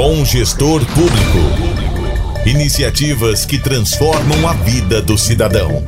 Bom Gestor Público. Iniciativas que transformam a vida do cidadão.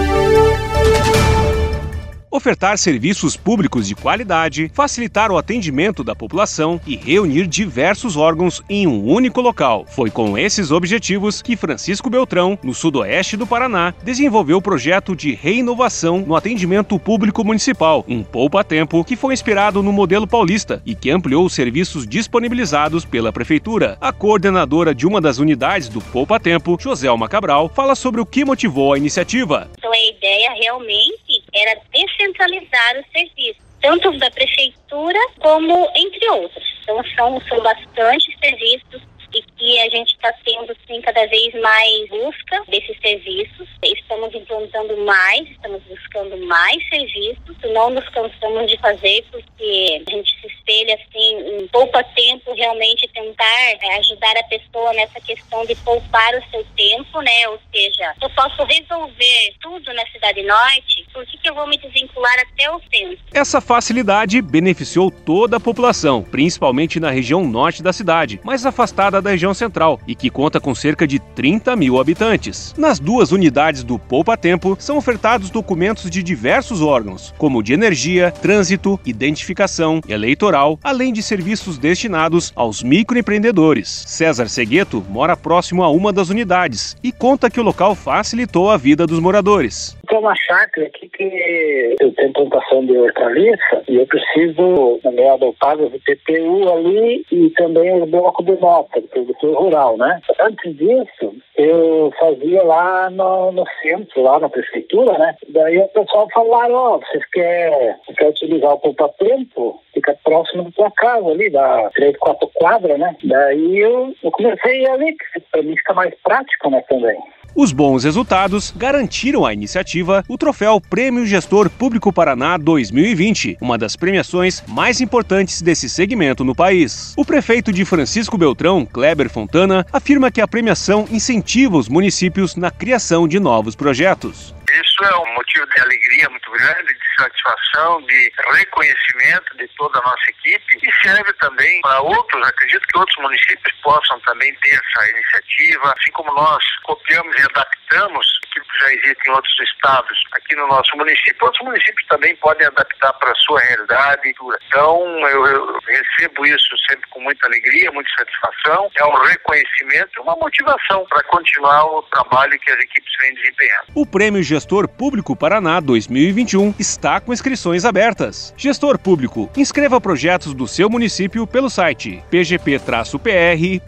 Ofertar serviços públicos de qualidade, facilitar o atendimento da população e reunir diversos órgãos em um único local. Foi com esses objetivos que Francisco Beltrão, no sudoeste do Paraná, desenvolveu o projeto de reinovação no atendimento público municipal, um poupa-tempo que foi inspirado no modelo paulista e que ampliou os serviços disponibilizados pela Prefeitura. A coordenadora de uma das unidades do poupa-tempo, Joselma Cabral, fala sobre o que motivou a iniciativa. Então a ideia realmente era descentralizar os serviços, tanto da prefeitura como entre outros. Então são bastantes serviços e que a gente está tendo sim, cada vez mais busca desses serviços. Estamos implantando mais, estamos buscando mais serviços, não nos cansamos de fazer porque a gente se espelha assim, em poupa-tempo, realmente tentar ajudar a pessoa nessa questão de poupar o seu tempo, né? Ou seja, eu posso resolver tudo na Cidade Norte, por que eu vou me desvincular até o centro? Essa facilidade beneficiou toda a população, principalmente na região norte da cidade, mais afastada da região central e que conta com cerca de 30 mil habitantes. Nas duas unidades do poupa-tempo são ofertados documentos de diversos órgãos, como de energia, trânsito, identificação, eleitoral, além de serviços destinados aos microempreendedores. César Segueto mora próximo a uma das unidades e conta que o local facilitou a vida dos moradores. Tem uma chácara aqui que eu tenho plantação de hortaliça e eu preciso adotar o PTU ali e também o bloco de nota, do produtor rural, né? Antes disso, eu fazia lá no centro, lá na prefeitura, né? Daí o pessoal falaram, vocês querem utilizar o poupa-tempo? Fica próximo da tua casa ali, dá 3, 4 quadras, né? Daí eu comecei a ir ali, que pra mim fica mais prático, né, também. Os bons resultados garantiram à iniciativa o troféu Prêmio Gestor Público Paraná 2020, uma das premiações mais importantes desse segmento no país. O prefeito de Francisco Beltrão, Kleber Fontana, afirma que a premiação incentiva os municípios na criação de novos projetos. Isso é um motivo de alegria muito grande, de satisfação, de reconhecimento de toda a nossa equipe e serve também para outros. Acredito que outros municípios possam também ter essa iniciativa, assim como nós copiamos e adaptamos aquilo que já existe em outros estados aqui no nosso município, outros municípios também podem adaptar para a sua realidade. Então eu recebo isso sempre com muita alegria, muita satisfação, é um reconhecimento, uma motivação para continuar o trabalho que as equipes vêm desempenhando. O Prêmio Gestor Público Paraná 2021 está com inscrições abertas. Gestor Público, inscreva projetos do seu município pelo site pgp-pr.org.br.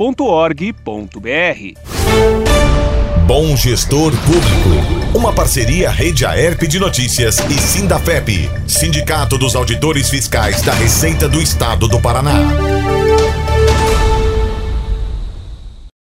Bom Gestor Público. Uma parceria Rede Aerp de Notícias e Sindafep, Sindicato dos Auditores Fiscais da Receita do Estado do Paraná.